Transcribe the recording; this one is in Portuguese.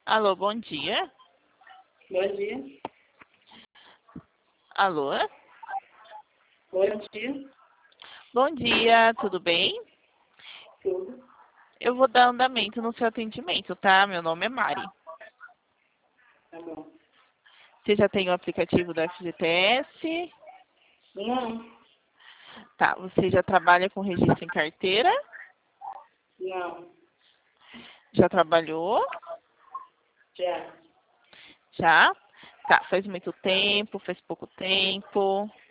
Alô, bom dia. Bom dia. Alô? Bom dia. Bom dia, tudo bem? Tudo. Eu vou dar andamento no seu atendimento, tá? Meu nome é Mari. Tá bom. Você já tem o aplicativo da FGTS? Não. Tá, você já trabalha com registro em carteira? Não. Já trabalhou? Já. Já? Tá, faz muito tempo, faz pouco tempo?